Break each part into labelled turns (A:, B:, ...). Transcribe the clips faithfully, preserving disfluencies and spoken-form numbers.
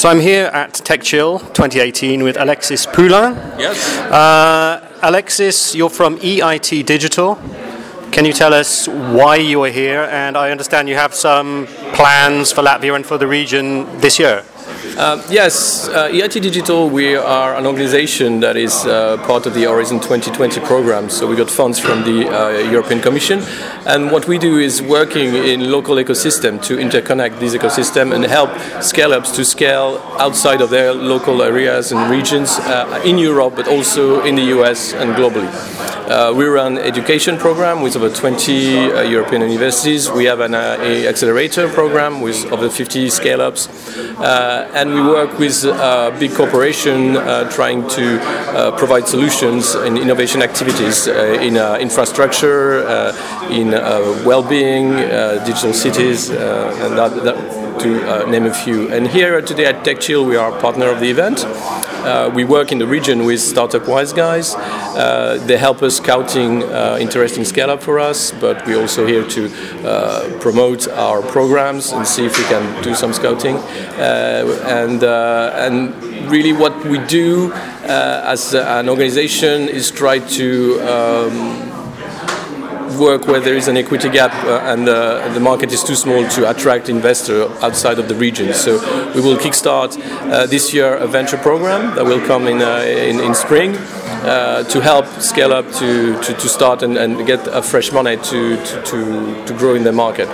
A: So I'm here at TechChill twenty eighteen with Alexis Poulain.
B: Yes.
A: Uh, Alexis, you're from E I T Digital. Can you tell us why you are here? And I understand you have some plans for Latvia and for the region this year.
B: Uh, yes, uh, E I T Digital, we are an organization that is uh, part of the Horizon twenty twenty program. So we got funds from the uh, European Commission. And what we do is working in local ecosystem to interconnect this ecosystem and help scale-ups to scale outside of their local areas and regions uh, in Europe, but also in the U S and globally. Uh, we run an education program with over twenty uh, European universities. We have an uh, a accelerator program with over fifty scale-ups. Uh, and we work with uh, big corporations uh, trying to uh, provide solutions in innovation activities uh, in uh, infrastructure, uh, in uh, well-being, uh, digital cities, uh, and that, that to uh, name a few. And here today at TechChill, we are a partner of the event. Uh, we work in the region with Startup Wise Guys. Uh, they help us scouting uh, interesting scale-up for us, but we're also here to uh, promote our programs and see if we can do some scouting. Uh, and uh, and really, what we do uh, as an organization is try to Um, work where there is an equity gap uh, and uh, the market is too small to attract investors outside of the region. So we will kickstart uh, this year a venture program that will come in uh, in, in spring uh, to help scale up to, to, to start and, and get a fresh money to, to, to, to grow in the market.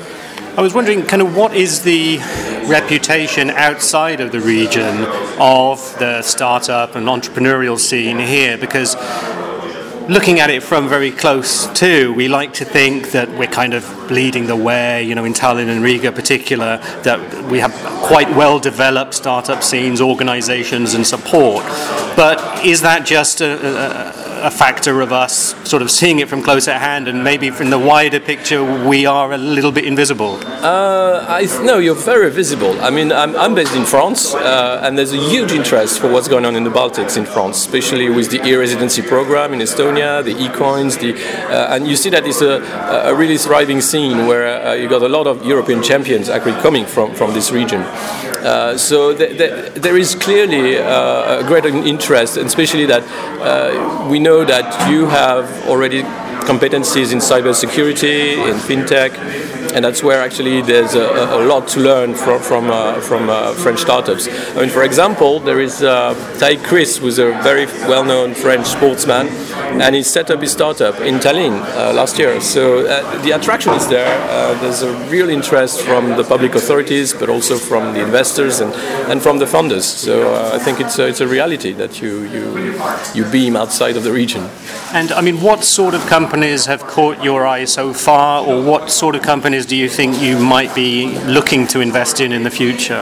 A: I was wondering, kind of, what is the reputation outside of the region of the startup and entrepreneurial scene here? Because looking at it from very close too, we like to think that we're kind of leading the way, you know, in Tallinn and Riga in particular, that we have quite well-developed startup scenes, organizations and support. But is that just a, a, a factor of us sort of seeing it from close at hand, and maybe from the wider picture we are a little bit invisible?
B: Uh, I th- no, you're very visible. I mean, I'm, I'm based in France, uh, and there's a huge interest for what's going on in the Baltics in France, especially with the e-residency program in Estonia, the e-coins, the, uh, and you see that it's a, a really thriving scene where uh, you got a lot of European champions actually coming from, from this region. Uh, so th- th- there is clearly uh, a great interest, and especially that uh, we know that you have already competencies in cybersecurity, in fintech, and that's where actually there's a, a lot to learn from from, uh, from uh, French startups. I mean, for example, there is uh, Taïk Chris, who's a very well-known French sportsman, and he set up his startup in Tallinn uh, last year. So uh, the attraction is there. Uh, there's a real interest from the public authorities, but also from the investors and, and from the funders. So uh, I think it's a, it's a reality that you, you you beam outside of the region.
A: And I mean, what sort of companies have caught your eye so far, or what sort of companies do you think you might be looking to invest in in the future?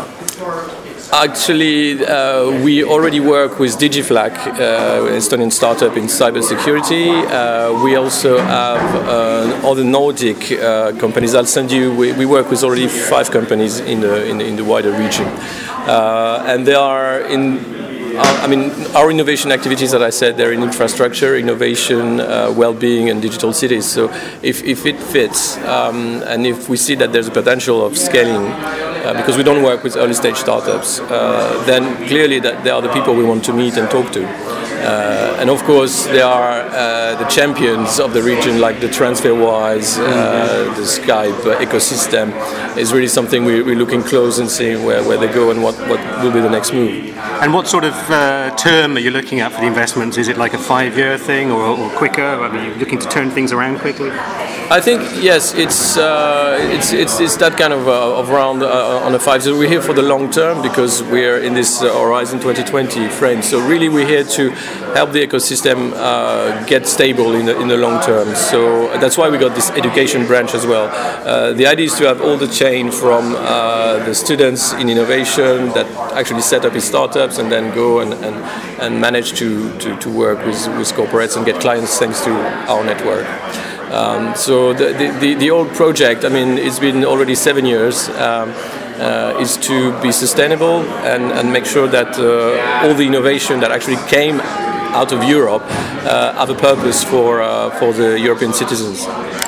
B: Actually, uh, we already work with DigiFlac, uh, Estonian startup in cybersecurity. Uh, we also have uh, other Nordic uh, companies. I'll send you. We, we work with already five companies in the in the, in the wider region, uh, and they are in. Uh, I mean, our innovation activities, as I said, they're in infrastructure, innovation, uh, well-being, and digital cities. So, if, if it fits, um, and if we see that there's a potential of scaling, uh, because we don't work with early-stage startups, uh, then clearly that they are the people we want to meet and talk to. Uh, and of course, there are uh, the champions of the region, like the TransferWise, uh, the Skype uh, ecosystem, is really something we, we're looking close and seeing where, where they go and what, what will be the next move.
A: And what sort of uh, term are you looking at for the investments? Is it like a five-year thing, or, or quicker? Are you looking to turn things around quickly?
B: I think yes, it's uh, it's, it's it's that kind of uh, of round uh, on a five. So we're here for the long term because we're in this uh, Horizon twenty twenty frame. So really, we're here to help the ecosystem uh, get stable in the in the long term. So that's why we got this education branch as well. Uh, the idea is to have all the chain from uh, the students in innovation that actually set up his startups and then go and and, and manage to, to, to work with, with corporates and get clients thanks to our network. Um, so the, the, the old project, I mean, it's been already seven years, um, uh, is to be sustainable and, and make sure that uh, all the innovation that actually came out of Europe uh, have a purpose for, uh, for the European citizens.